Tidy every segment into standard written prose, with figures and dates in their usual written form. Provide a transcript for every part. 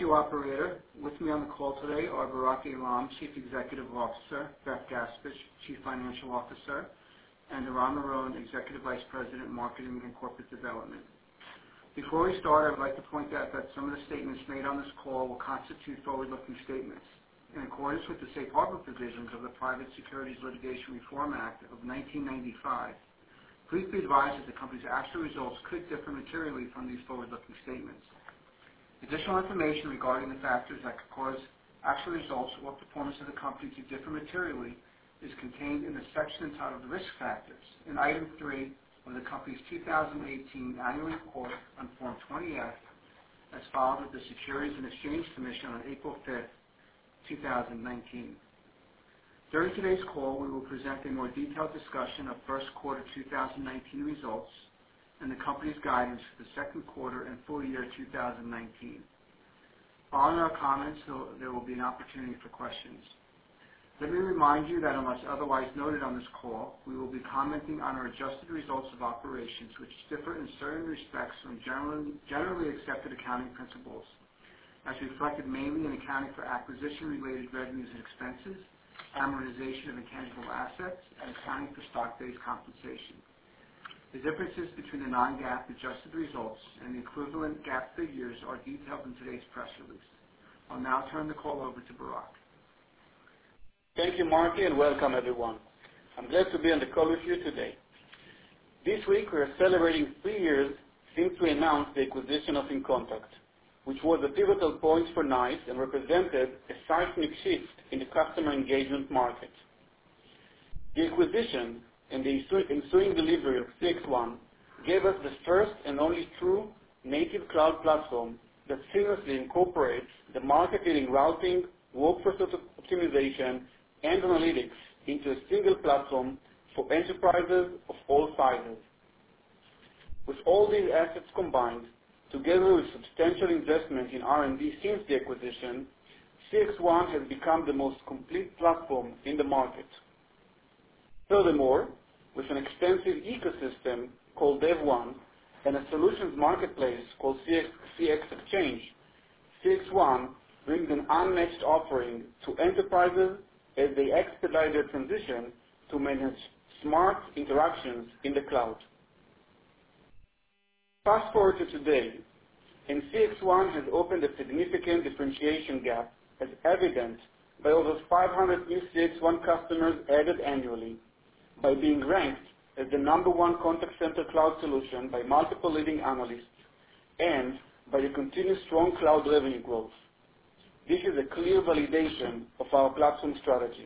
you, operator. With me on the call today are Barak Eilam, Chief Executive Officer, Beth Gaspich, Chief Financial Officer, and Eran Miron, Executive Vice President, Marketing and Corporate Development. Before we start, I would like to point out that some of the statements made on this call will constitute forward-looking statements. In accordance with the Safe Harbor provisions of the Private Securities Litigation Reform Act of 1995, please be advised that the company's actual results could differ materially from these forward-looking statements. Additional information regarding the factors that could cause actual results or performance of the company to differ materially is contained in the section entitled Risk Factors in Item 3 of the company's 2018 Annual Report on Form 20-F as filed with the Securities and Exchange Commission on April 5th, 2019. During today's call, we will present a more detailed discussion of first quarter 2019 results and the company's guidance for the second quarter and full year 2019. Following our comments, there will be an opportunity for questions. Let me remind you that unless otherwise noted on this call, we will be commenting on our adjusted results of operations, which differ in certain respects from generally accepted accounting principles, as reflected mainly in accounting for acquisition-related revenues and expenses, amortization of intangible assets, and accounting for stock-based compensation. The differences between the non-GAAP adjusted results and the equivalent GAAP figures are detailed in today's press release. I'll now turn the call over to Barak. Thank you, Marty, and welcome everyone. I'm glad to be on the call with you today. This week we are celebrating 3 years since we announced the acquisition of InContact, which was a pivotal point for NICE and represented a seismic shift in the customer engagement market. The acquisition and the ensuing delivery of CXone gave us the first and only true native cloud platform that seamlessly incorporates the market-leading routing, workforce optimization, and analytics into a single platform for enterprises of all sizes. With all these assets combined, together with substantial investment in R&D since the acquisition, CXone has become the most complete platform in the market. Furthermore, with an extensive ecosystem called DevOne and a solutions marketplace called CX Exchange, CXone brings an unmatched offering to enterprises as they expedite their transition to manage smart interactions in the cloud. Fast forward to today, and CXone has opened a significant differentiation gap as evident by over 500 new CXone customers added annually, by being ranked as the #1 contact center cloud solution by multiple leading analysts, and by the continued strong cloud revenue growth. This is a clear validation of our platform strategy.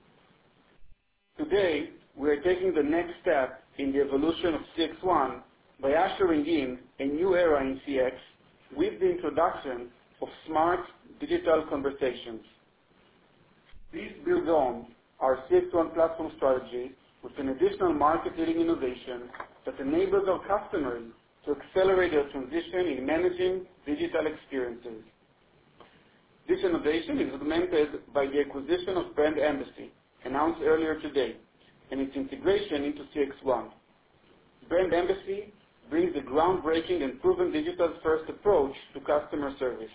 Today, we are taking the next step in the evolution of CXone by ushering in a new era in CX with the introduction of smart digital conversations. This builds on our CXone platform strategy with an additional market-leading innovation that enables our customers to accelerate their transition in managing digital experiences. This innovation is augmented by the acquisition of Brand Embassy, announced earlier today, and its integration into CXone. Brand Embassy brings a groundbreaking and proven digital-first approach to customer service.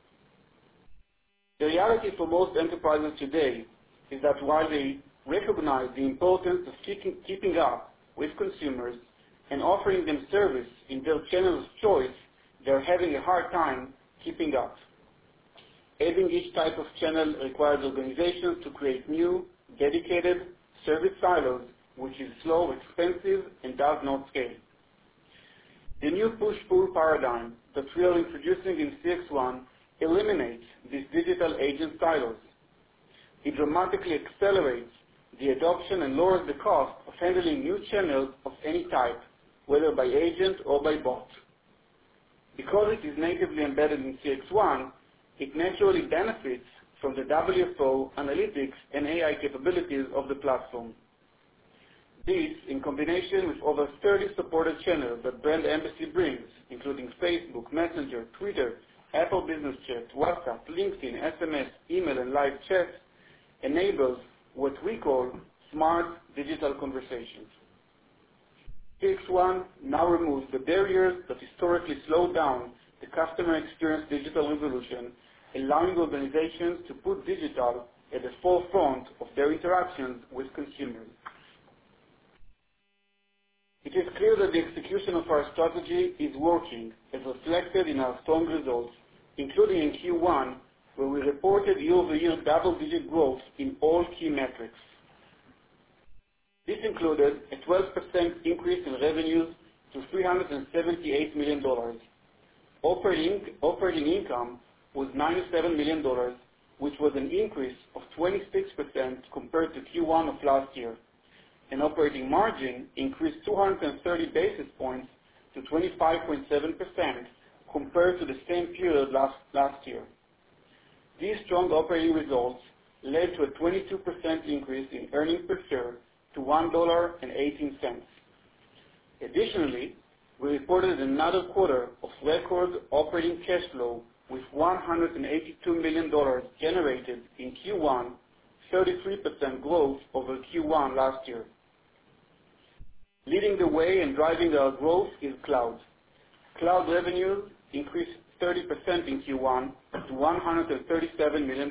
The reality for most enterprises today is that while they recognize the importance of keeping up with consumers and offering them service in their channels of choice, they're having a hard time keeping up. Adding each type of channel requires organizations to create new, dedicated service silos, which is slow, expensive, and does not scale. The new push-pull paradigm that we are introducing in CXone eliminates these digital agent silos. It dramatically accelerates the adoption and lowers the cost of handling new channels of any type, whether by agent or by bot. Because it is natively embedded in CXone, it naturally benefits from the WFO, analytics, and AI capabilities of the platform. This, in combination with over 30 supported channels that Brand Embassy brings, including Facebook, Messenger, Twitter, Apple Business Chat, WhatsApp, LinkedIn, SMS, email, and live chat, enables what we call smart digital conversations. CXone now removes the barriers that historically slowed down the customer experience digital revolution, allowing organizations to put digital at the forefront of their interactions with consumers. It is clear that the execution of our strategy is working, as reflected in our strong results, including in Q1, where we reported year-over-year double-digit growth in all key metrics. This included a 12% increase in revenues to $378 million. Operating income was $97 million, which was an increase of 26% compared to Q1 of last year. And operating margin increased 230 basis points to 25.7% compared to the same period last year. These strong operating results led to a 22% increase in earnings per share to $1.18. Additionally, we reported another quarter of record operating cash flow with $182 million generated in Q1, 33% growth over Q1 last year. Leading the way and driving our growth is cloud. Cloud revenues increased 30% in Q1 to $137 million.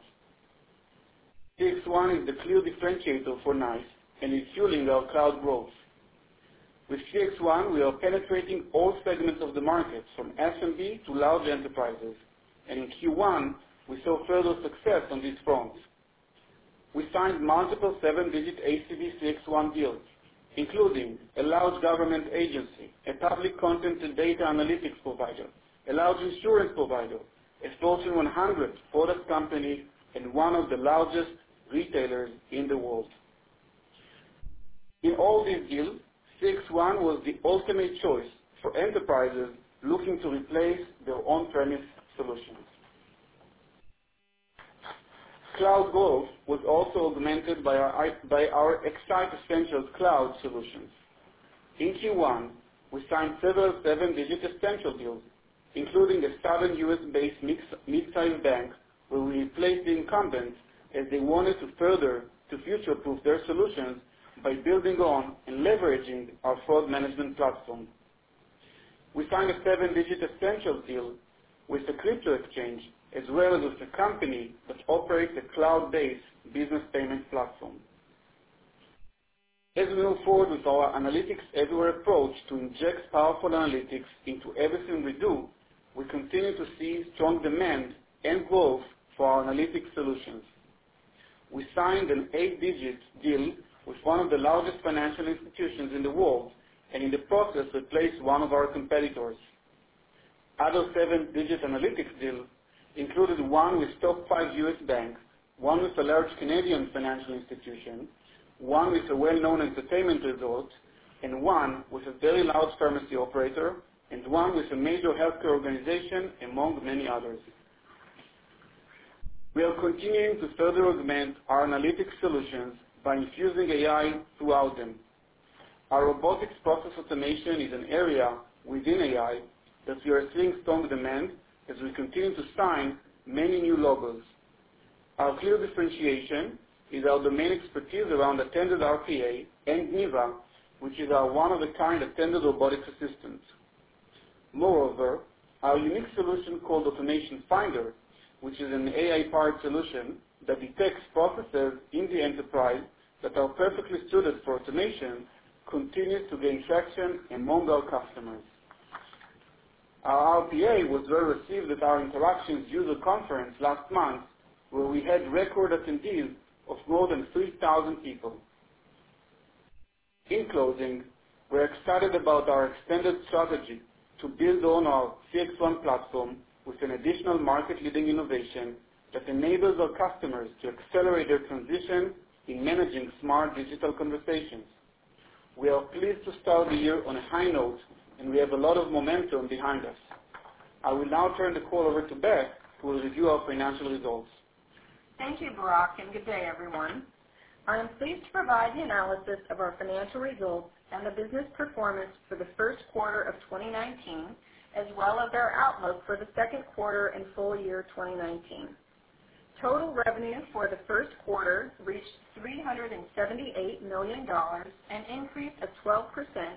CXone is the clear differentiator for NICE and is fueling our cloud growth. With CXone, we are penetrating all segments of the market, from SMB to large enterprises, and in Q1, we saw further success on these fronts. We signed multiple seven-digit ACV CXone deals, including a large government agency, a public content and data analytics provider, a large insurance provider, a Fortune 100 product company, and one of the largest retailers in the world. In all these deals, CXone was the ultimate choice for enterprises looking to replace their on-premise solutions. Cloud growth was also augmented by our X-Sight Essentials cloud solutions. In Q1, we signed several seven-digit Essential deals, including a southern U.S.-based mid-sized bank where we replaced the incumbents as they wanted to future-proof their solutions by building on and leveraging our fraud management platform. We signed a seven-digit Essentials deal with a crypto exchange, as well as with a company that operates a cloud-based business payment platform. As we move forward with our analytics everywhere approach to inject powerful analytics into everything we do, we continue to see strong demand and growth for our analytics solutions. We signed an 8-digit deal with one of the largest financial institutions in the world, and in the process replaced one of our competitors. Other seven-digit analytics deals included one with top 5 U.S. banks, one with a large Canadian financial institution, one with a well-known entertainment resort, and one with a very large pharmacy operator, and one with a major healthcare organization, among many others. We are continuing to further augment our analytics solutions by infusing AI throughout them. Our robotics process automation is an area within AI that we are seeing strong demand as we continue to sign many new logos. Our clear differentiation is our domain expertise around attended RPA and NEVA, which is our one-of-a-kind attended robotics assistant. Moreover, our unique solution called Automation Finder, which is an AI-powered solution that detects processes in the enterprise that are perfectly suited for automation, continues to gain traction among our customers. Our RPA was well received at our Interactions user conference last month, where we had record attendees of more than 3,000 people. In closing, we're excited about our extended strategy to build on our CXone platform with an additional market-leading innovation that enables our customers to accelerate their transition in managing smart digital conversations. We are pleased to start the year on a high note, and we have a lot of momentum behind us. I will now turn the call over to Beth, who will review our financial results. Thank you, Barak, and good day, everyone. I am pleased to provide the analysis of our financial results and the business performance for the first quarter of 2019, as well as our outlook for the second quarter and full year 2019. Total revenue for the first quarter reached $378 million, an increase of 12%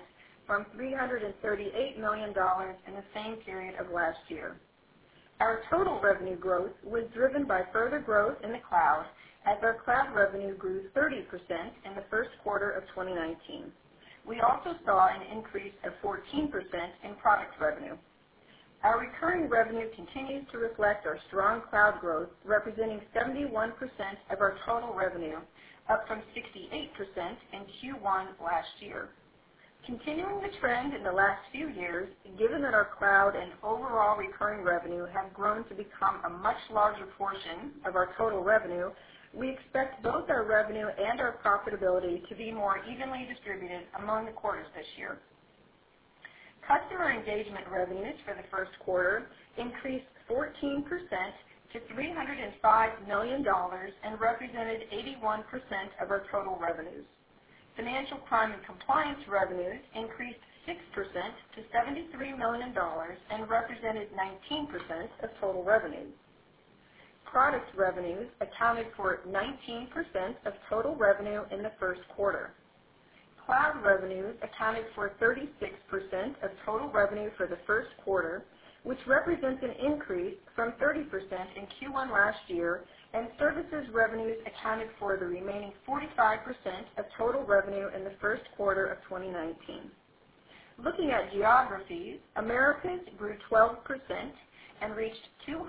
from $338 million in the same period of last year. Our total revenue growth was driven by further growth in the cloud, as our cloud revenue grew 30% in the first quarter of 2019. We also saw an increase of 14% in product revenue. Our recurring revenue continues to reflect our strong cloud growth, representing 71% of our total revenue, up from 68% in Q1 last year. Continuing the trend in the last few years, given that our cloud and overall recurring revenue have grown to become a much larger portion of our total revenue, we expect both our revenue and our profitability to be more evenly distributed among the quarters this year. Customer engagement revenues for the first quarter increased 14% to $305 million and represented 81% of our total revenues. Financial crime and compliance revenues increased 6% to $73 million and represented 19% of total revenues. Product revenues accounted for 19% of total revenue in the first quarter. Cloud revenues accounted for 36% of total revenue for the first quarter, which represents an increase from 30% in Q1 last year, and services revenues accounted for the remaining 45% of total revenue in the first quarter of 2019. Looking at geographies, Americas grew 12% and reached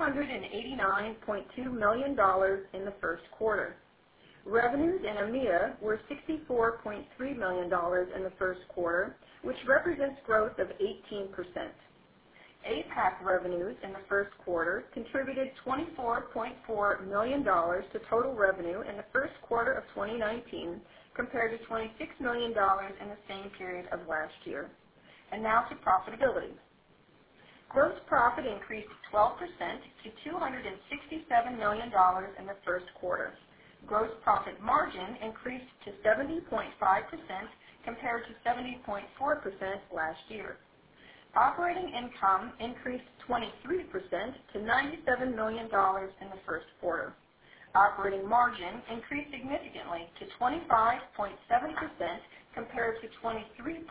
$289.2 million in the first quarter. Revenues in EMEA were $64.3 million in the first quarter, which represents growth of 18%. APAC revenues in the first quarter contributed $24.4 million to total revenue in the first quarter of 2019 compared to $26 million in the same period of last year. And now to profitability. Gross profit increased 12% to $267 million in the first quarter. Gross profit margin increased to 70.5% compared to 70.4% last year. Operating income increased 23% to $97 million in the first quarter. Operating margin increased significantly to 25.7% compared to 23.4%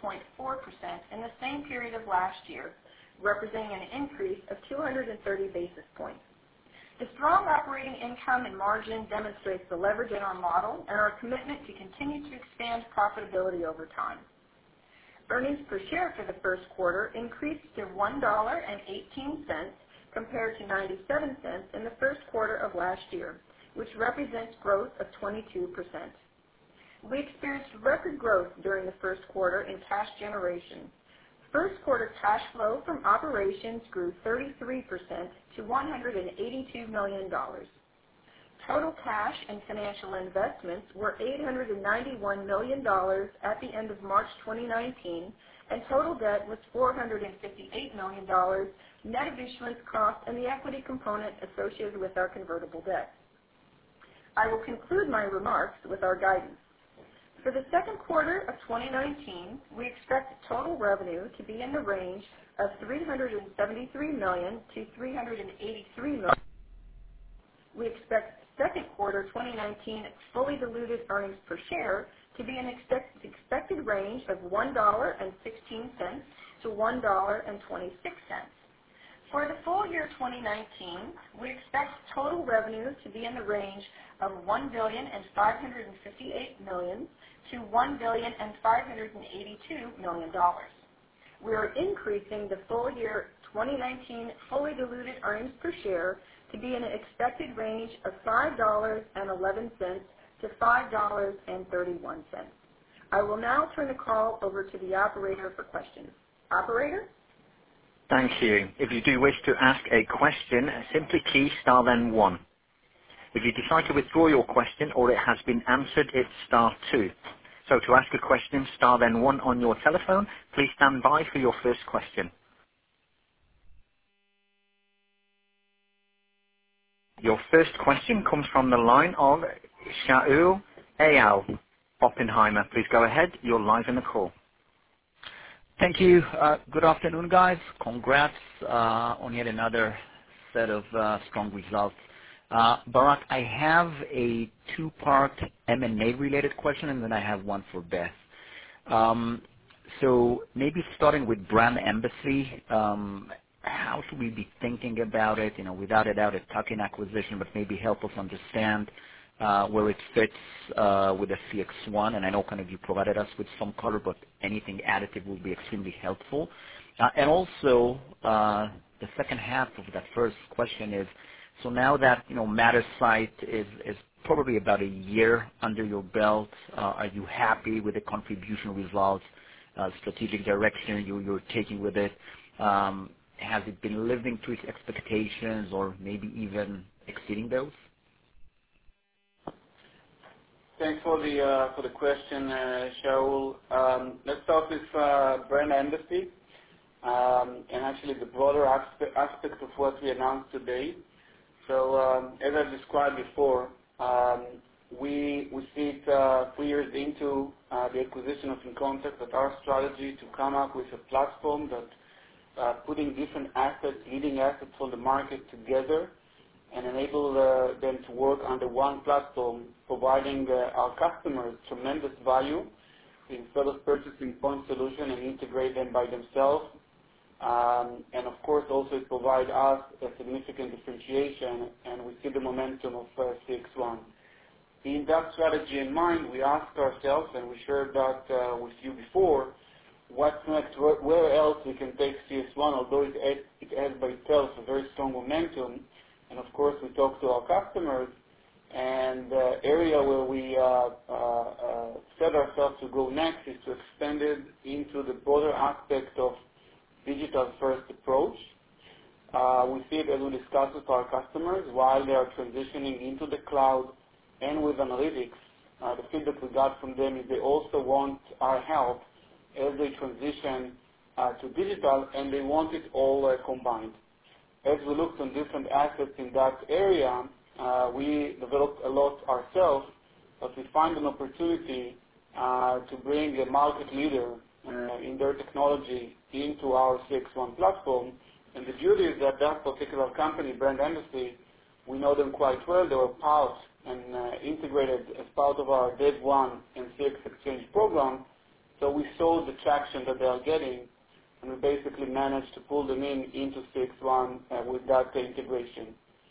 in the same period of last year, representing an increase of 230 basis points. The strong operating income and margin demonstrates the leverage in our model and our commitment to continue to expand profitability over time. Earnings per share for the first quarter increased to $1.18 compared to 97 cents in the first quarter of last year, which represents growth of 22%. We experienced record growth during the first quarter in cash generation. First quarter cash flow from operations grew 33% to $182 million. Total cash and financial investments were $891 million at the end of March 2019, and total debt was $458 million, net of issuance costs and the equity component associated with our convertible debt. I will conclude my remarks with our guidance. For the second quarter of 2019, we expect total revenue to be in the range of $373 million to $383 million. We expect second quarter 2019 fully diluted earnings per share to be in expected range of $1.16 to $1.26. For the full year 2019, we expect total revenue to be in the range of $1,558 million to $1,582 million. We are increasing the full year 2019 fully diluted earnings per share to be in an expected range of $5.11 to $5.31. I will now turn the call over to the operator for questions. Operator? Thank you. If you do wish to ask a question, simply key star then 1. If you decide to withdraw your question or it has been answered, it's star 2. So to ask a question, star then 1 on your telephone. Please stand by for your first question. Your first question comes from the line of Shaul Eyal, Oppenheimer. Please go ahead. You're live in the call. Thank you. Good afternoon, guys. Congrats on yet another set of strong results. Barak, I have a two-part M&A related question, and then I have one for Beth. So maybe starting with Brand Embassy, how should we be thinking about it? Without a doubt, a tuck-in acquisition, but maybe help us understand where it fits with the CX1. And I know kind of you provided us with some color, but anything additive will be extremely helpful. And also, the second half of that first question is, so now that Mattersight is probably about a year under your belt, are you happy with the contribution results, strategic direction you're taking with it? Has it been living to its expectations or maybe even exceeding those? Thanks for the question, Shaul. Let's start with Brand Embassy, and actually the broader aspect of what we announced today. So as I described before, we see it 3 years into the acquisition of InContact that our strategy to come up with a platform that putting different assets, leading assets on the market together and enable them to work under one platform, providing our customers tremendous value instead of purchasing point solution and integrate them by themselves. And of course also it provides us a significant differentiation, and we see the momentum of CX1. In that strategy in mind, we asked ourselves, and we shared that with you before, what's next, where else we can take CS1, although it has by itself a very strong momentum. And of course we talk to our customers, and the area where we set ourselves to go next is to extend it into the broader aspect of digital first approach. We see it as we discuss with our customers while they are transitioning into the cloud and with analytics. The feedback we got from them is they also want our help as they transition to digital, and they want it all combined. As we looked on different assets in that area, we developed a lot ourselves, but we find an opportunity to bring a market leader in their technology into our CX1 platform. And the beauty is that that particular company, Brand Embassy, we know them quite well. They were part and integrated as part of our DevOne and CX Exchange program. So we saw the traction that they are getting, and we basically managed to pull them into CX1 with that integration.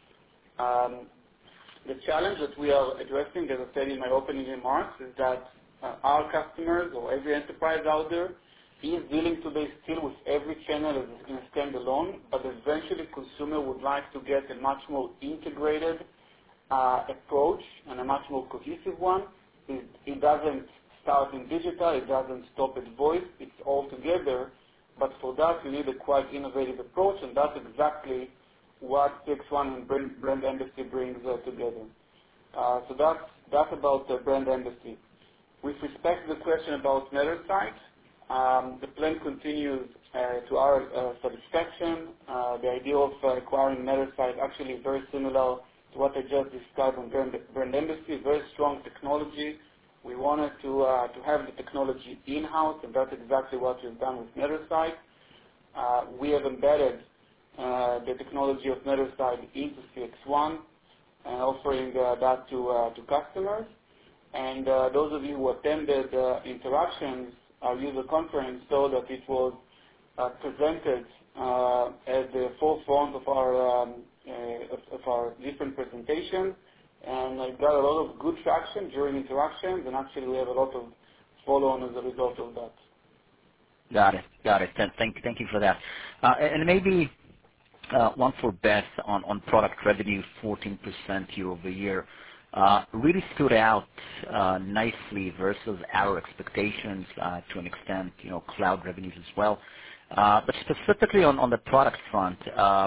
The challenge that we are addressing, as I said in my opening remarks, is that our customers or every enterprise out there is dealing today still with every channel as a standalone, but eventually consumer would like to get a much more integrated approach and a much more cohesive one. It doesn't start in digital, it doesn't stop at voice, it's all together. But for that, you need a quite innovative approach, and that's exactly what CX1 and Brand Embassy brings together. So that's about the Brand Embassy. With respect to the question about Mattersight, the plan continues to our satisfaction. The idea of acquiring Mattersight actually is very similar to what I just described on Brand Embassy, very strong technology. We wanted to have the technology in-house, and that's exactly what we've done with Mattersight. We have embedded the technology of Mattersight into CX1 and offering that to customers. And those of you who attended Interactions, our user conference, saw that it was presented at the forefront of our different presentations. And I got a lot of good traction during Interactions, and actually we have a lot of follow-on as a result of that. Got it. Thank you for that. And maybe one for Beth on product revenue, 14% year over year. Really stood out nicely versus our expectations to an extent, cloud revenues as well. But specifically on the product front,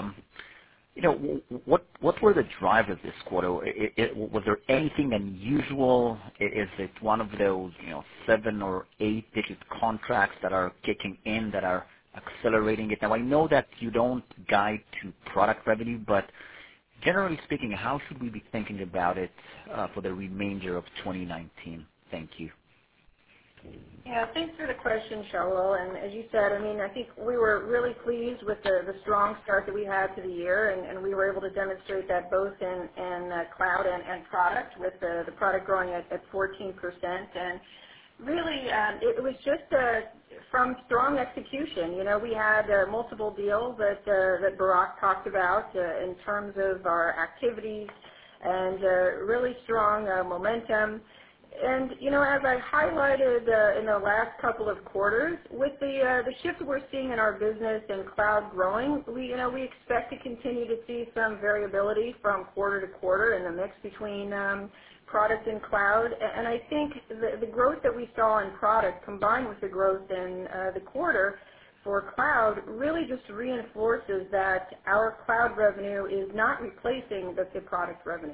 what were the drivers this quarter? Was there anything unusual? Is it one of those 7 or 8 digit contracts that are kicking in that are accelerating it? Now I know that you don't guide to product revenue, but generally speaking, how should we be thinking about it for the remainder of 2019? Thank you. Yeah, thanks for the question, Shaul. And as you said, I think we were really pleased with the strong start that we had to the year, and we were able to demonstrate that both in cloud and product, with the product growing at 14%. And really, it was just from strong execution. You know, we had multiple deals that Barak talked about in terms of our activities and really strong momentum. And, you know, as I highlighted in the last couple of quarters, with the shift we're seeing in our business and cloud growing, we expect to continue to see some variability from quarter to quarter in the mix between product and cloud. And I think the growth that we saw in product combined with the growth in the quarter for cloud really just reinforces that our cloud revenue is not replacing the product revenue.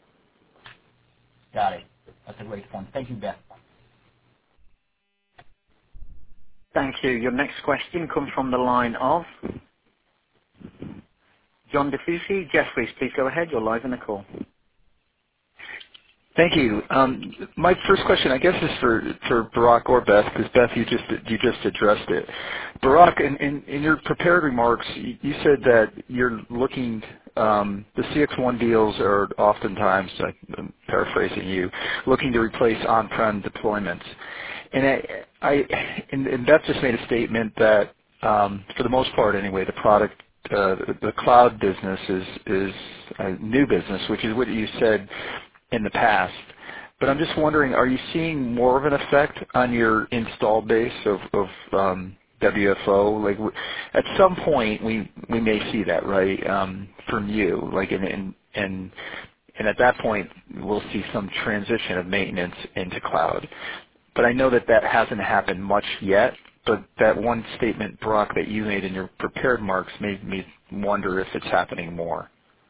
Got it. That's a great point. Thank you, Beth. Thank you. Your next question comes from the line of John DeFucci. Jefferies, please go ahead. You're live in the call. Thank you. My first question, I guess, is for Barak or Beth, because Beth, you just addressed it. Barak, in your prepared remarks, you said that you're looking. The CXone deals are oftentimes, I'm paraphrasing you, looking to replace on-prem deployments. And Beth just made a statement that, for the most part anyway, the cloud business is a new business, which is what you said in the past. But I'm just wondering, are you seeing more of an effect on your install base of WFO? Like, at some point, we may see that, right, from you, like, and at that point, we'll see some transition of maintenance into cloud. But I know that hasn't happened much yet, but that one statement, Barak, that you made in your prepared remarks made me wonder if it's happening more.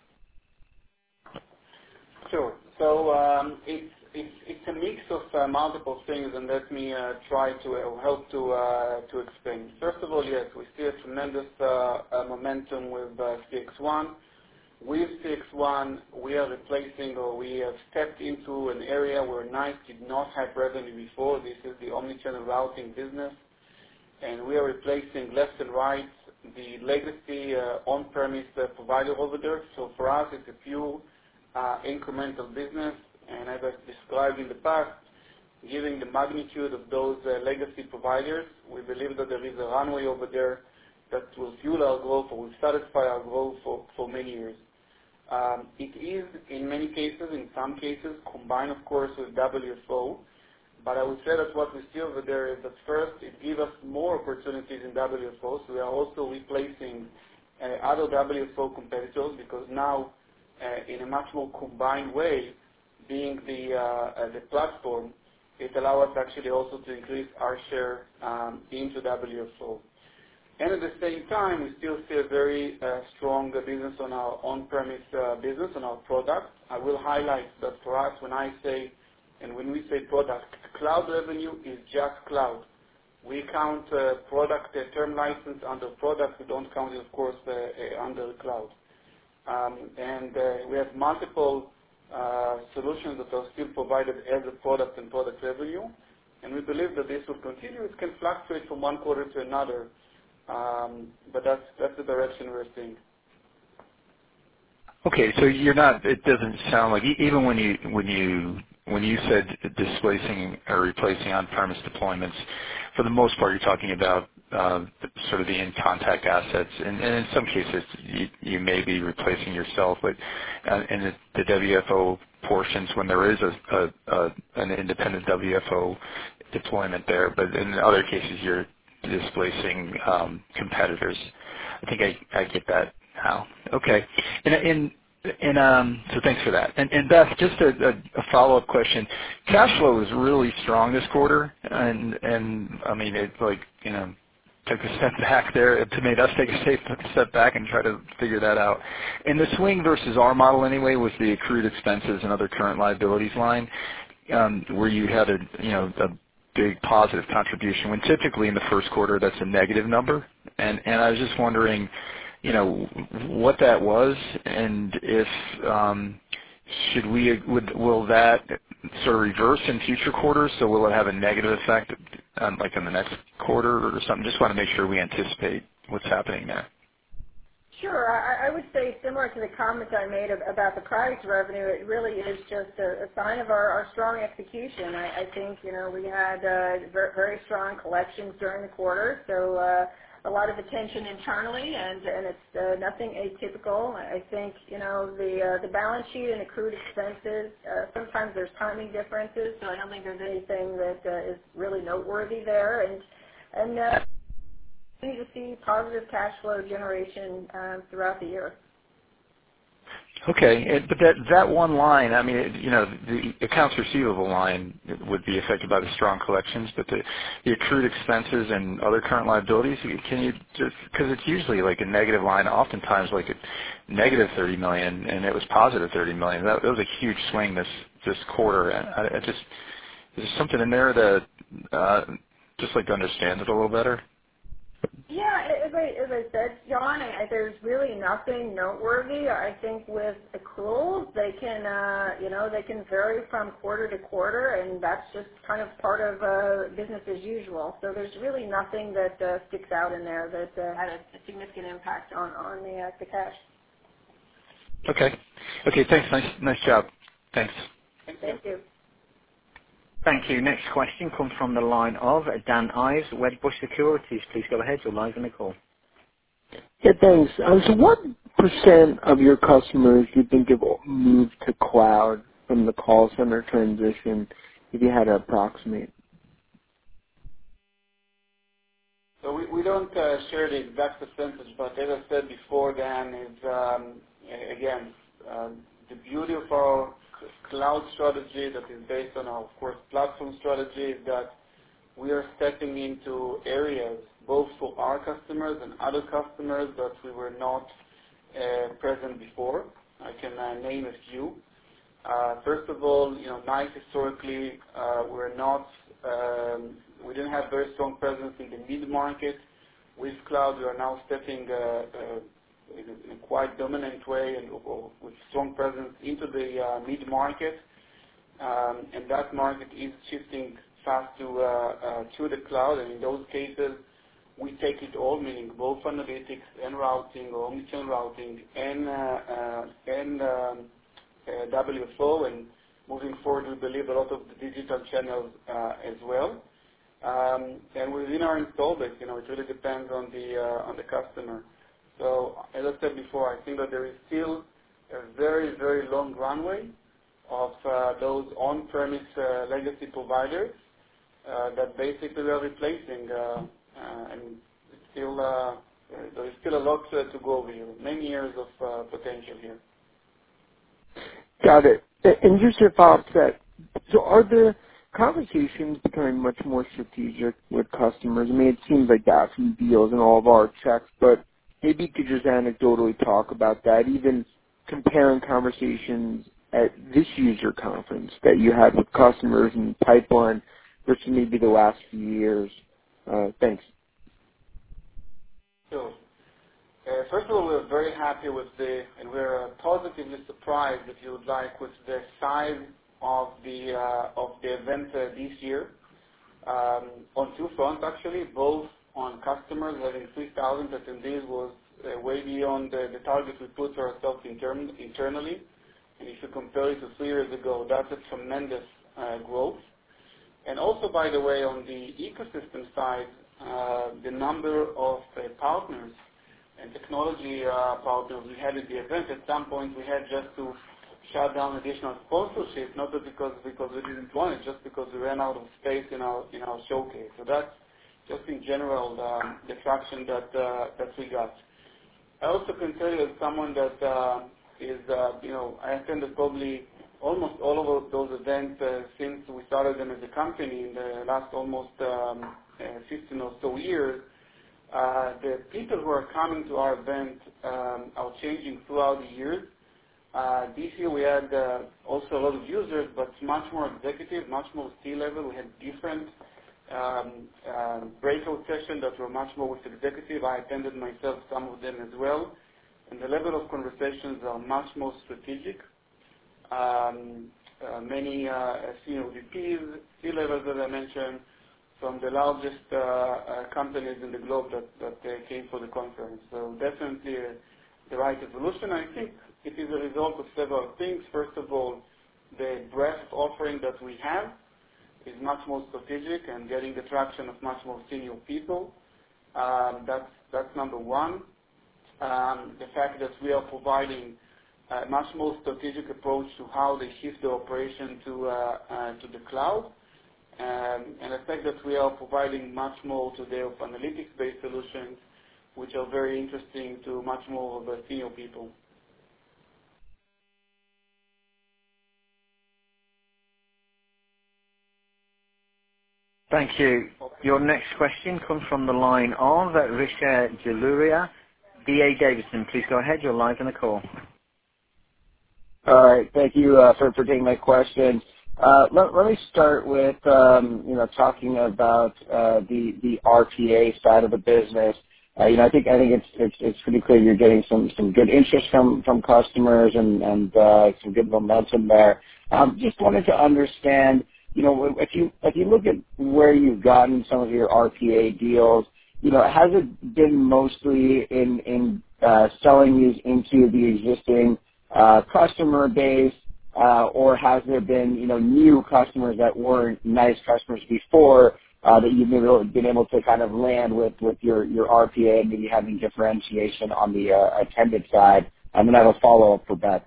Sure. So it's a mix of multiple things, and let me try to help to explain. First of all, yes, we see a tremendous momentum with CXone. With CXone, we are replacing, or we have stepped into an area where NICE did not have revenue before. This is the omnichannel routing business, and we are replacing left and right the legacy on-premise provider over there. So for us, it's a pure incremental business, and as I've described in the past, given the magnitude of those legacy providers, we believe that there is a runway over there that will fuel our growth or will satisfy our growth for many years. It is, in many cases, in some cases, combined, of course, with WFO, but I would say that what we see over there is that first, it gives us more opportunities in WFO, so we are also replacing other WFO competitors, because now, in a much more combined way, being the platform, it allows us actually also to increase our share into WFO. And at the same time, we still see a very strong business on our on-premise business, on our product. I will highlight that for us, when we say product, cloud revenue is just cloud. We count product term license under product. We don't count it, of course, under the cloud. And we have multiple solutions that are still provided as a product and product revenue, and we believe that this will continue. It can fluctuate from one quarter to another, but that's the direction we're seeing. Okay, so you're not. It doesn't sound like, even when you said displacing or replacing on-premise deployments, for the most part, you're talking about sort of the in-contact assets, and in some cases, you may be replacing yourself, but in the WFO portions, when there is an independent WFO deployment there, but in other cases, you're displacing competitors. I think I get that now. Okay, so thanks for that. And Beth, just a follow-up question. Cash flow is really strong this quarter, and I mean, it's like, took a step back there. It made us take a step back and try to figure that out. And the swing versus our model anyway was the accrued expenses and other current liabilities line, where you had a big positive contribution, when typically in the first quarter that's a negative number. And I was just wondering, what that was, and if will that sort of reverse in future quarters? So will it have a negative effect, like in the next quarter or something? Just want to make sure we anticipate what's happening there. Sure. I would say similar to the comments I made about the product revenue, it really is just a sign of our strong execution. I think, we had very strong collections during the quarter, so a lot of attention internally, and it's nothing atypical. I think, the balance sheet and accrued expenses, sometimes there's timing differences, so I don't think there's anything that is really noteworthy there. And to see positive cash flow generation throughout the year. Okay, but that one line, I mean, the accounts receivable line would be affected by the strong collections, but the accrued expenses and other current liabilities, can you just, because it's usually like a negative line, oftentimes like a negative $30 million, and it was positive $30 million. That was a huge swing this quarter. I just, is there something in there that just like to understand it a little better? Yeah, as I said, John, there's really nothing noteworthy. I think with accruals, they can vary from quarter to quarter, and that's just kind of part of business as usual. So there's really nothing that sticks out in there that had a significant impact on the cash. Okay, thanks. Nice job. Thanks. Thank you. Thank you. Next question comes from the line of Dan Ives, Wedbush Securities. Please go ahead. You're live in the call. Yeah, thanks. So what % of your customers do you think have moved to cloud from the call center transition, if you had to approximate? So we don't share the exact percentage, but as I said before, Dan, is again, the beauty of our cloud strategy that is based on our, of course, platform strategy is that we are stepping into areas both for our customers and other customers that we were not present before. I can name a few. First of all, NICE historically we didn't have very strong presence in the mid-market. With cloud, we are now stepping in a quite dominant way and with strong presence into the mid-market, and that market is shifting fast to the cloud, and in those cases, we take it all, meaning both analytics and routing, or omnichannel routing, and WFO, and moving forward, we believe a lot of the digital channels as well. And within our install base, it really depends on the customer. So, as I said before, I think that there is still a very, very long runway of those on-premise legacy providers that basically are replacing, and there is still a lot to go over here, many years of potential here. Got it. And just to follow up that, so are the conversations becoming much more strategic with customers? I mean, it seems like that from deals and all of our checks, but maybe you could just anecdotally talk about that, even comparing conversations at this user conference that you had with customers and pipeline versus maybe the last few years. Thanks. Sure. First of all, we're very happy with and we're positively surprised, if you would like, with the size of the event this year, on two fronts actually, both on customers having 3,000 attendees was way beyond the target we put ourselves internally, and if you compare it to 3 years ago, that's a tremendous growth. And also, by the way, on the ecosystem side, the number of partners and technology partners we had at the event, at some point we had just to shut down additional sponsorship, not because we didn't want it, just because we ran out of space in our showcase. So that's just in general the traction that we got. I also can tell you as someone that I attended probably almost all of those events since we started them as a company in the last almost 15 or so years. The people who are coming to our event are changing throughout the years. This year we had also a lot of users, but much more executive, much more C-level. We had different breakout sessions that were much more with executive. I attended myself some of them as well. And the level of conversations are much more strategic. Many senior VPs, C-levels, as I mentioned, from the largest companies in the globe that came for the conference. So definitely the right evolution. I think it is a result of several things. First of all, the breadth of offering that we have is much more strategic and getting the traction of much more senior people. That's number one. The fact that we are providing a much more strategic approach to how they shift the operation to the cloud, and the fact that we are providing much more today of analytics-based solutions, which are very interesting to much more of the senior people. Thank you. Your next question comes from the line of Risha Jaluria, D.A. Davidson. Please go ahead. You're live on the call. All right. Thank you for taking my question. Let me start with talking about the RPA side of the business. I think it's pretty clear you're getting some good interest from customers and some good momentum there. Just wanted to understand, if you look at where you've gotten some of your RPA deals, has it been mostly in selling these into the existing customer base, or has there been new customers that weren't nice customers before that you've been able to kind of land with your RPA and maybe having differentiation on the attended side? And then I have a follow-up for Beth.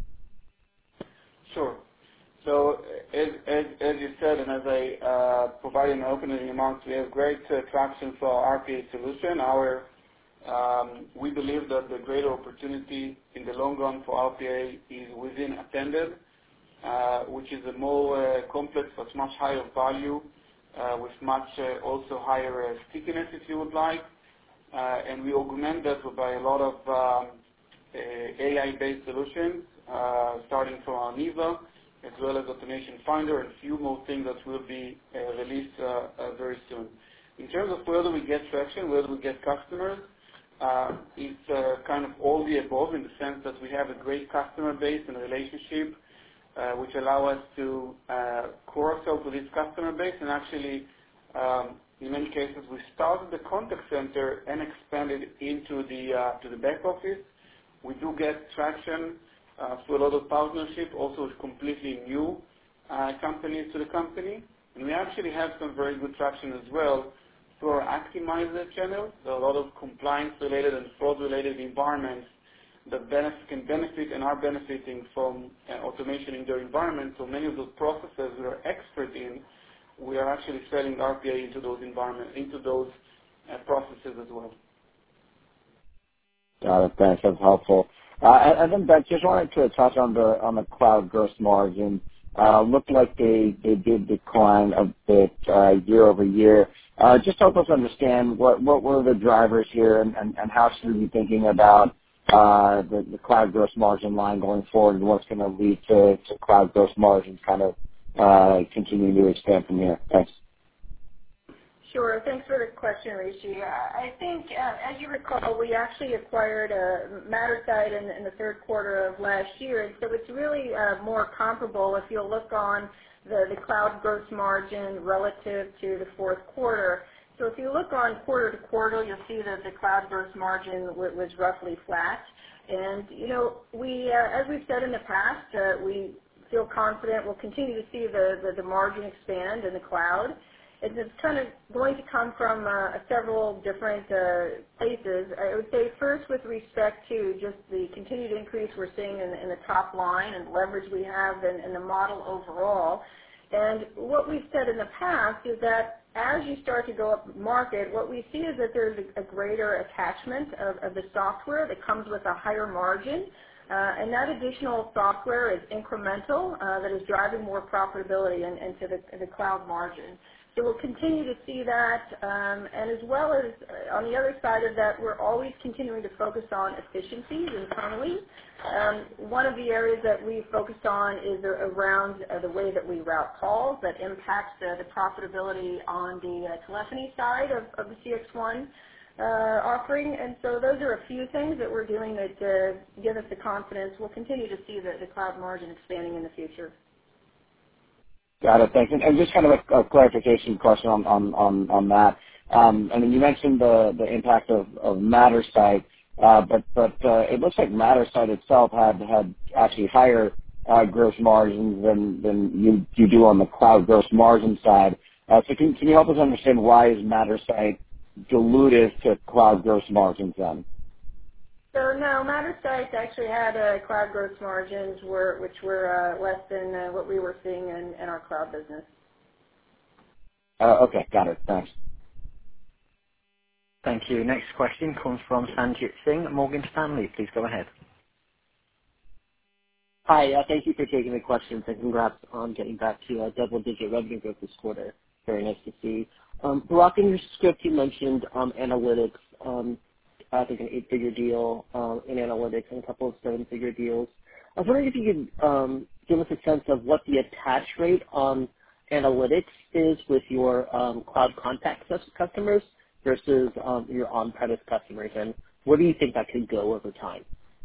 Sure. So as you said, and as I provided in my opening remarks, we have great traction for our RPA solution. We believe that the greater opportunity in the long run for RPA is within attended, which is a more complex but much higher value, with much also higher stickiness, if you would like. And we augment that by a lot of AI-based solutions, starting from our Niva, as well as Automation Finder, and a few more things that will be released very soon. In terms of where do we get traction, where do we get customers, it's kind of all the above, in the sense that we have a great customer base and relationship, which allow us to cross-sell to this customer base. And actually, in many cases, we started the contact center and expanded into the back office. We do get traction through a lot of partnership, also with completely new companies to the company. And we actually have some very good traction as well through our Actimizer channel. There are a lot of compliance-related and fraud-related environments that can benefit and are benefiting from automation in their environment. So many of those processes we are expert in, we are actually selling RPA into those environments, into those processes as well. Got it. Thanks. That's helpful. And then, Beth, just wanted to touch on the cloud gross margin. Looked like they did decline a bit year over year. Just help us understand what were the drivers here, and how should we be thinking about the cloud gross margin line going forward, and what's going to lead to cloud gross margins kind of continuing to expand from here? Thanks. Sure. Thanks for the question, Rishi. I think, as you recall, we actually acquired Mattersight in the third quarter of last year, and so it's really more comparable if you'll look on the cloud gross margin relative to the fourth quarter. So if you look on quarter to quarter, you'll see that the cloud gross margin was roughly flat. And, we, as we've said in the past, we feel confident we'll continue to see the margin expand in the cloud. It's kind of going to come from several different places. I would say first with respect to just the continued increase we're seeing in the top line and leverage we have in the model overall. And what we've said in the past is that as you start to go up market, what we see is that there's a greater attachment of the software that comes with a higher margin. And that additional software is incremental, that is driving more profitability into the cloud margin. So we'll continue to see that, and as well as on the other side of that, we're always continuing to focus on efficiencies internally. One of the areas that we focused on is around the way that we route calls that impacts the profitability on the telephony side of the CXone offering. And so those are a few things that we're doing that give us the confidence we'll continue to see the cloud margin expanding in the future. Got it. Thanks. And just kind of a clarification question on that. I mean, you mentioned the impact of Mattersight. but it looks like Mattersight itself had actually higher gross margins than you do on the cloud gross margin side. So can you help us understand why is Mattersight dilutive to cloud gross margins then? So no, Mattersight actually had cloud gross margins which were less than what we were seeing in our cloud business. Okay, got it. Thanks. Thank you. Next question comes from Sanjit Singh, Morgan Stanley. Please go ahead. Hi, thank you for taking the questions, and congrats on getting back to double-digit revenue growth this quarter. Very nice to see. Barak, in your script, you mentioned analytics, I think an 8-figure deal in analytics and a couple of 7-figure deals. I was wondering if you could give us a sense of what the attach rate on analytics is with your cloud contact customers versus your on-premise customers, and where do you think that could go over time?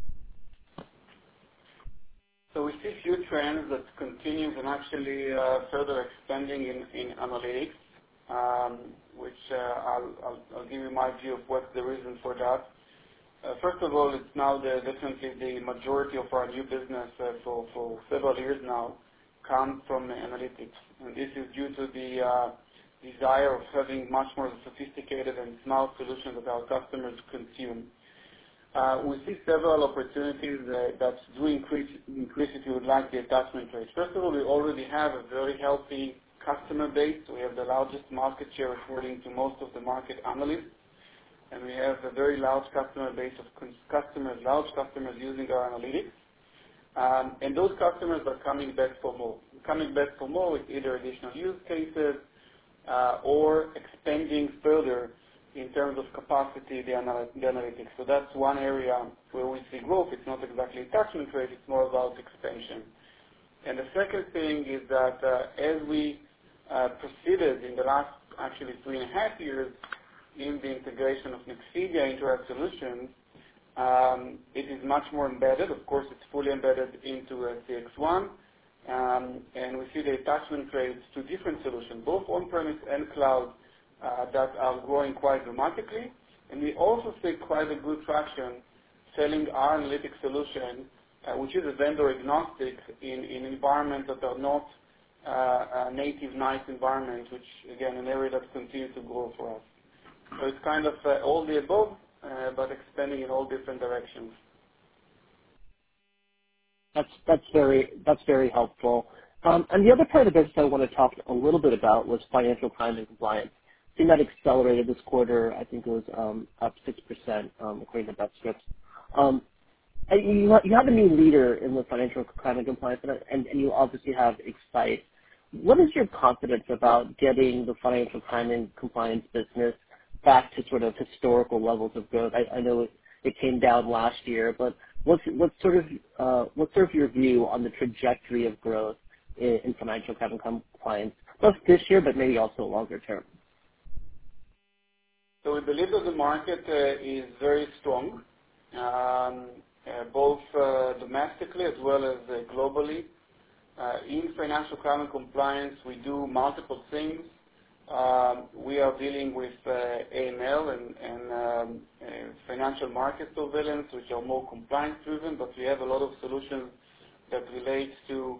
So we see a few trends that continue and actually further expanding in analytics, which I'll give you my view of what's the reason for that. First of all, it's now definitely the majority of our new business for several years now comes from analytics. And this is due to the desire of having much more sophisticated and smart solutions that our customers consume. We see several opportunities that do increase if you would like the attachment rate. First of all, we already have a very healthy customer base. We have the largest market share according to most of the market analysts. And we have a very large customer base of large customers using our analytics. And those customers are coming back for more. Coming back for more with either additional use cases or expanding further in terms of capacity, the analytics. So that's one area where we see growth. It's not exactly attachment rate, it's more about expansion. And the second thing is that as we proceeded in the last actually 3.5 years in the integration of Nexidia into our solutions, it is much more embedded. Of course, it's fully embedded into CXone. And we see the attachment rates to different solutions, both on-premise and cloud, that are growing quite dramatically. And we also see quite a good traction selling our analytics solution, which is a vendor agnostic in environments that are not native NICE environments, which, again, an area that continues to grow for us. So it's kind of all the above, but expanding in all different directions. That's very helpful. And the other part of the business I want to talk a little bit about was financial crime and compliance. I think that accelerated this quarter. I think it was up 6% according to BestScripts. You have a new leader in the financial crime and compliance, and you obviously have X-Sight. What is your confidence about getting the financial crime and compliance business back to sort of historical levels of growth? I know it came down last year, but what's sort of your view on the trajectory of growth in financial crime and compliance, both this year but maybe also longer term? So we believe that the market is very strong, both domestically as well as globally. In financial crime and compliance, we do multiple things. We are dealing with AML and financial market surveillance, which are more compliance-driven, but we have a lot of solutions that relate to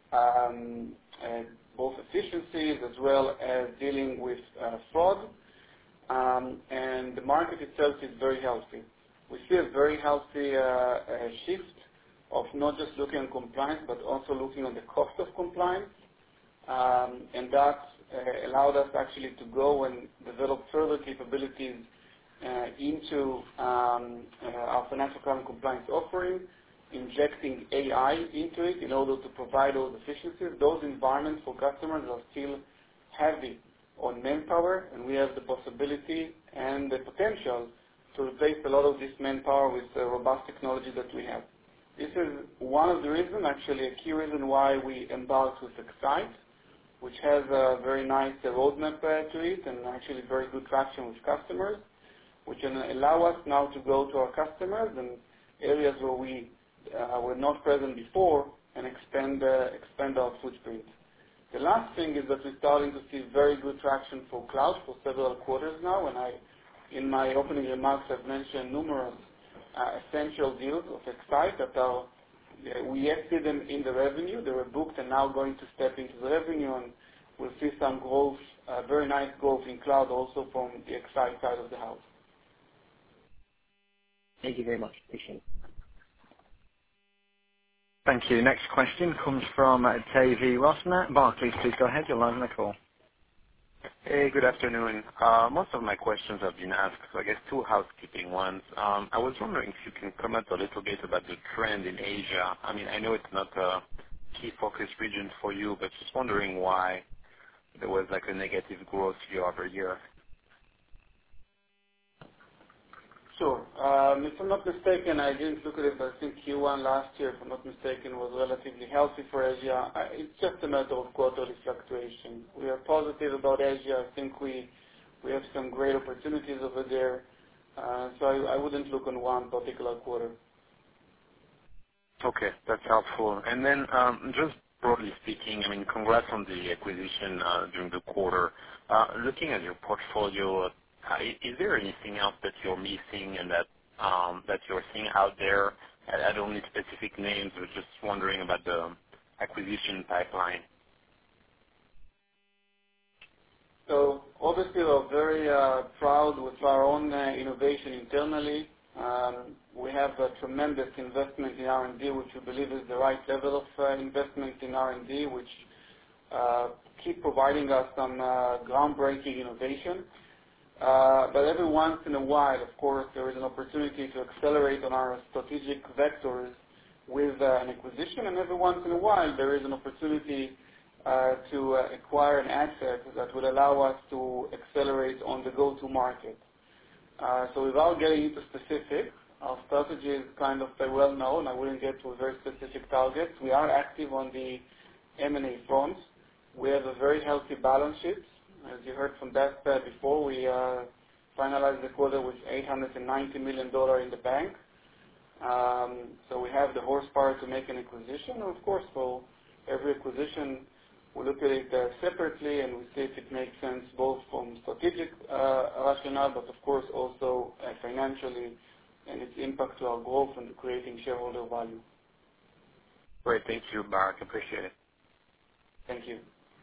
both efficiencies as well as dealing with fraud. And the market itself is very healthy. We see a very healthy shift of not just looking at compliance, but also looking at the cost of compliance. And that allowed us actually to go and develop further capabilities into our financial crime and compliance offering, injecting AI into it in order to provide those efficiencies. Those environments for customers are still heavy on manpower, and we have the possibility and the potential to replace a lot of this manpower with the robust technology that we have. This is one of the reasons, actually a key reason why we embarked with X-Sight, which has a very nice roadmap to it and actually very good traction with customers, which can allow us now to go to our customers in areas where we were not present before and expand our footprint. The last thing is that we're starting to see very good traction for cloud for several quarters now, and in my opening remarks I've mentioned numerous essential deals of X-Sight that are, we yet see them in the revenue. They were booked and now going to step into the revenue, and we'll see some growth, very nice growth in cloud also from the X-Sight side of the house. Thank you very much. Appreciate it. Thank you. Next question comes from Tavy Rosner. Barclays, please go ahead. You're live on the call. Hey, good afternoon. Most of my questions have been asked, so I guess two housekeeping ones. I was wondering if you can comment a little bit about the trend in Asia. I mean, I know it's not a key focus region for you, but just wondering why there was like a negative growth year-over-year. Sure. If I'm not mistaken, I didn't look at it, but I think Q1 last year, if I'm not mistaken, was relatively healthy for Asia. It's just a matter of quarterly fluctuation. We are positive about Asia. I think we have some great opportunities over there. So I wouldn't look on one particular quarter. Okay, that's helpful. And then just broadly speaking, I mean, congrats on the acquisition during the quarter. Looking at your portfolio, is there anything else that you're missing and that you're seeing out there? I don't need specific names, but just wondering about the acquisition pipeline. So obviously we're very proud with our own innovation internally. We have a tremendous investment in R&D, which we believe is the right level of investment in R&D, which keep providing us some groundbreaking innovation. But every once in a while, of course, there is an opportunity to accelerate on our strategic vectors with an acquisition, and every once in a while there is an opportunity to acquire an asset that would allow us to accelerate on the go-to-market. So without getting into specifics, our strategy is kind of well known. I wouldn't get to a very specific target. We are active on the M&A front. We have a very healthy balance sheet. As you heard from Beth before, we finalized the quarter with $890 million in the bank. So we have the horsepower to make an acquisition. Of course, for every acquisition, we look at it separately and we see if it makes sense both from strategic rationale, but of course also financially and its impact to our growth and creating shareholder value. Great. Thank you, Barak. Appreciate it. Thank you.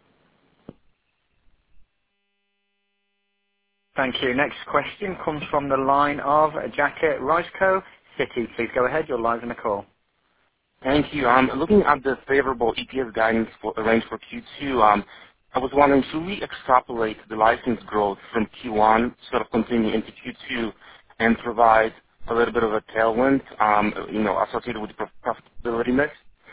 Thank you. Next question comes from the line of Jacek Ryzko, Citi. Please go ahead. You're live on the call. Thank you. Looking at the favorable EPS guidance for the range for Q2, I was wondering, should we extrapolate the license growth from Q1, sort of continue into Q2, and provide a little bit of a tailwind, associated with the profitability mix?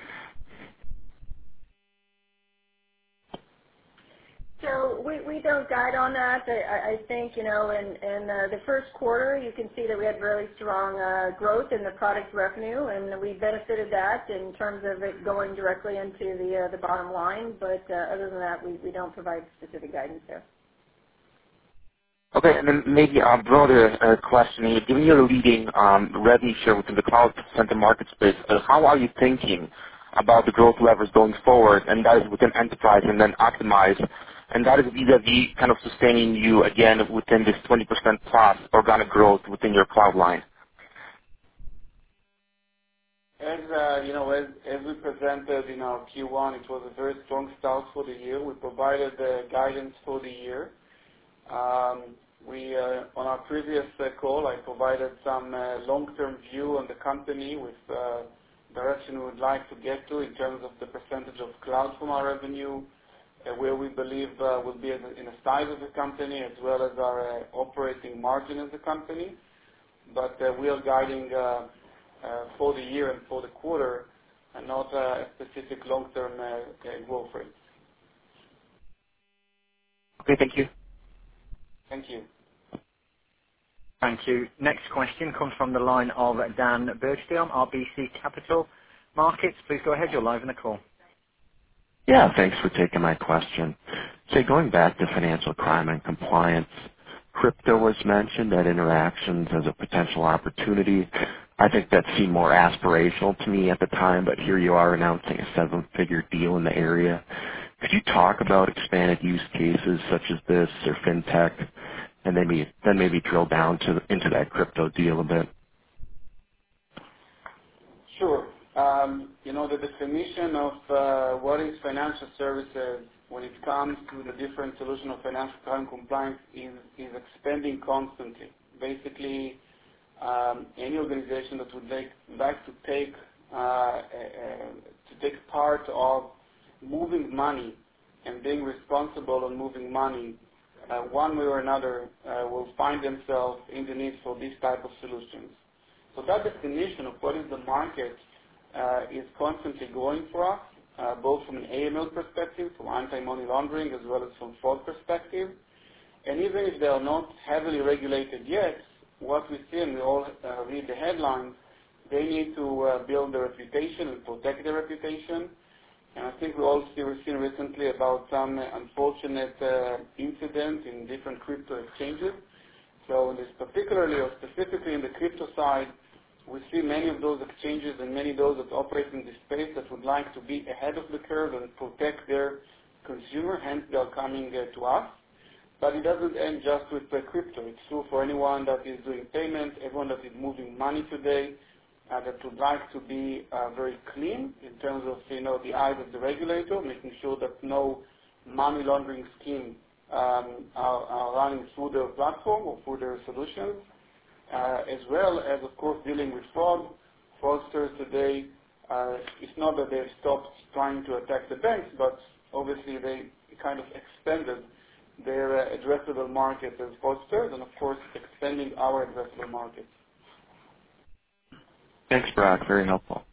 So we don't guide on that. I think, in the first quarter, you can see that we had really strong growth in the product revenue, and we benefited that in terms of it going directly into the bottom line. But other than that, we don't provide specific guidance there. Okay, and then maybe a broader question. Given your leading revenue share within the cloud center market space, how are you thinking about the growth levers going forward, and that is within enterprise and then optimize, and that is vis-a-vis kind of sustaining you again within this 20% plus organic growth within your cloud line? As we presented in our Q1, it was a very strong start for the year. We provided the guidance for the year. On our previous call, I provided some long-term view on the company with direction we would like to get to in terms of the percentage of cloud from our revenue, where we believe will be in the size of the company as well as our operating margin as a company. But we are guiding for the year and for the quarter and not a specific long-term growth rate. Okay, thank you. Thank you. Thank you. Next question comes from the line of Dan Bergstrom, RBC Capital Markets. Please go ahead. You're live in the call. Yeah, thanks for taking my question. Say, going back to financial crime and compliance, crypto was mentioned at Interactions as a potential opportunity. I think that seemed more aspirational to me at the time, but here you are announcing a seven-figure deal in the area. Could you talk about expanded use cases such as this or fintech, and then maybe drill down into that crypto deal a bit? The definition of what is financial services when it comes to the different solution of financial crime compliance is expanding constantly. Basically, any organization that would like to take part of moving money and being responsible on moving money, one way or another, will find themselves in the need for these type of solutions. So that definition of what is the market is constantly growing for us, both from an AML perspective, from anti-money laundering, as well as from fraud perspective. And even if they are not heavily regulated yet, what we see, and we all read the headlines, they need to build their reputation and protect their reputation. And I think we've seen recently about some unfortunate incidents in different crypto exchanges. So in this particularly or specifically in the crypto side, we see many of those exchanges and many of those that operate in this space that would like to be ahead of the curve and protect their consumer, hence they are coming to us. But it doesn't end just with crypto. It's true for anyone that is doing payments, everyone that is moving money today, that would like to be very clean in terms of the eyes of the regulator, making sure that no money laundering scheme are running through their platform or through their solutions, as well as, of course, dealing with fraud. Fraudsters today, it's not that they've stopped trying to attack the banks, but obviously they kind of expanded their addressable market as fraudsters, and of course expanding our addressable market. Thanks, Barak. Very helpful.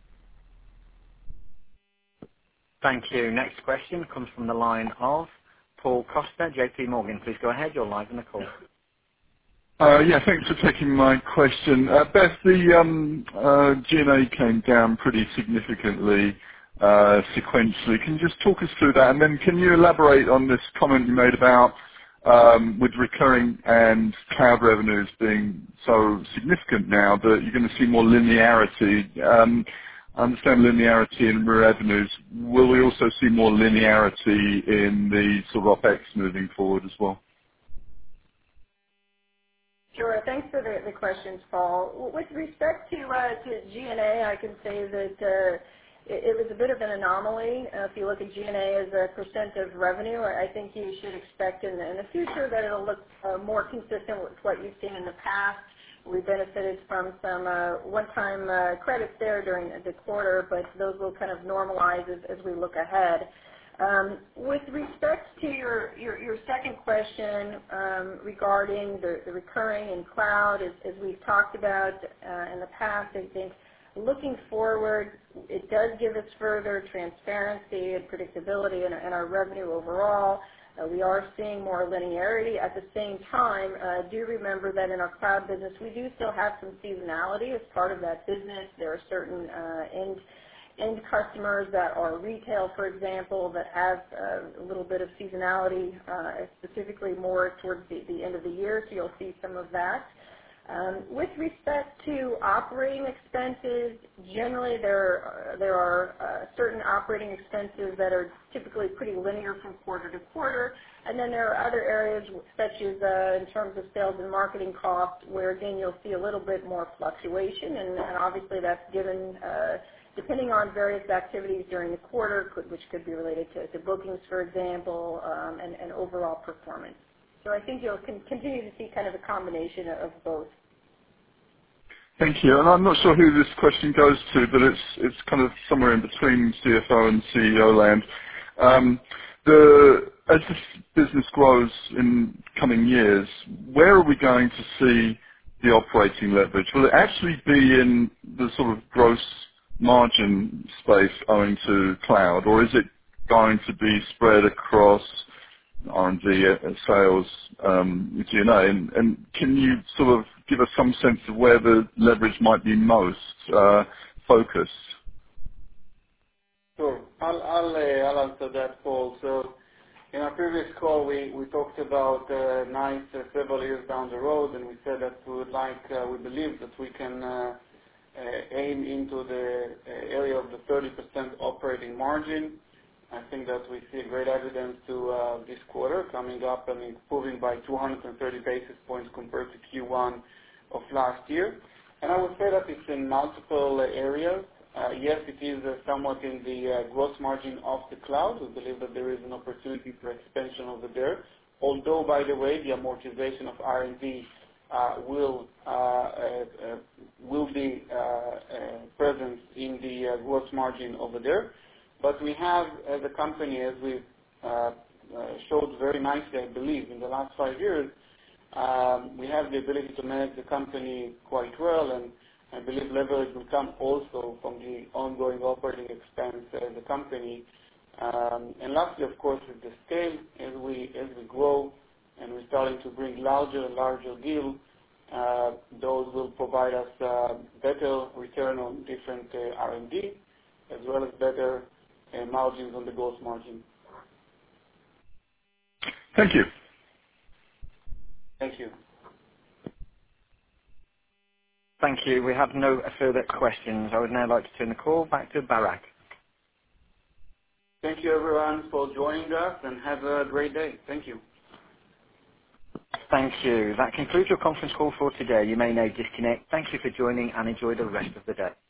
Thank you. Next question comes from the line of Paul Costa, JP Morgan. Please go ahead. You're live on the call. Thanks for taking my question. Beth, the G&A came down pretty significantly sequentially. Can you just talk us through that? And then can you elaborate on this comment you made about with recurring and cloud revenues being so significant now that you're going to see more linearity? I understand linearity in revenues. Will we also see more linearity in the sort of OpEx moving forward as well? Sure. Thanks for the questions, Paul. With respect to G&A, I can say that it was a bit of an anomaly. If you look at G&A as a percent of revenue, I think you should expect in the future that it'll look more consistent with what you've seen in the past. We benefited from some one-time credits there during the quarter, but those will kind of normalize as we look ahead. With respect to your second question regarding the recurring and cloud, as we've talked about in the past, I think looking forward, it does give us further transparency and predictability in our revenue overall. We are seeing more linearity. At the same time, do remember that in our cloud business, we do still have some seasonality as part of that business. There are certain end customers that are retail, for example, that have a little bit of seasonality, specifically more towards the end of the year, so you'll see some of that. With respect to operating expenses, generally there are certain operating expenses that are typically pretty linear from quarter to quarter, and then there are other areas such as in terms of sales and marketing costs where, again, you'll see a little bit more fluctuation, and obviously that's given depending on various activities during the quarter, which could be related to bookings, for example, and overall performance. So I think you'll continue to see kind of a combination of both. Thank you. And I'm not sure who this question goes to, but it's kind of somewhere in between CFO and CEO land. As this business grows in coming years, where are we going to see the operating leverage? Will it actually be in the sort of gross margin space owing to cloud, or is it going to be spread across R&D, sales, G&A? And can you sort of give us some sense of where the leverage might be most focused? Sure. I'll answer that, Paul. So in our previous call, we talked about NICE several years down the road, and we said that we believe that we can aim into the area of the 30% operating margin. I think that we see great evidence to this quarter coming up and improving by 230 basis points compared to Q1 of last year. And I would say that it's in multiple areas. Yes, it is somewhat in the gross margin of the cloud. We believe that there is an opportunity for expansion over there. Although, by the way, the amortization of R&D will be present in the gross margin over there. But we have, as a company, as we showed very nicely, I believe, in the last 5 years, we have the ability to manage the company quite well, and I believe leverage will come also from the ongoing operating expense as a company. And lastly, of course, with the scale, as we grow and we're starting to bring larger and larger deals, those will provide us better return on different R&D, as well as better margins on the gross margin. Thank you. Thank you. Thank you. We have no further questions. I would now like to turn the call back to Barak. Thank you, everyone, for joining us, and have a great day. Thank you. Thank you. That concludes your conference call for today. You may now disconnect. Thank you for joining, and enjoy the rest of the day.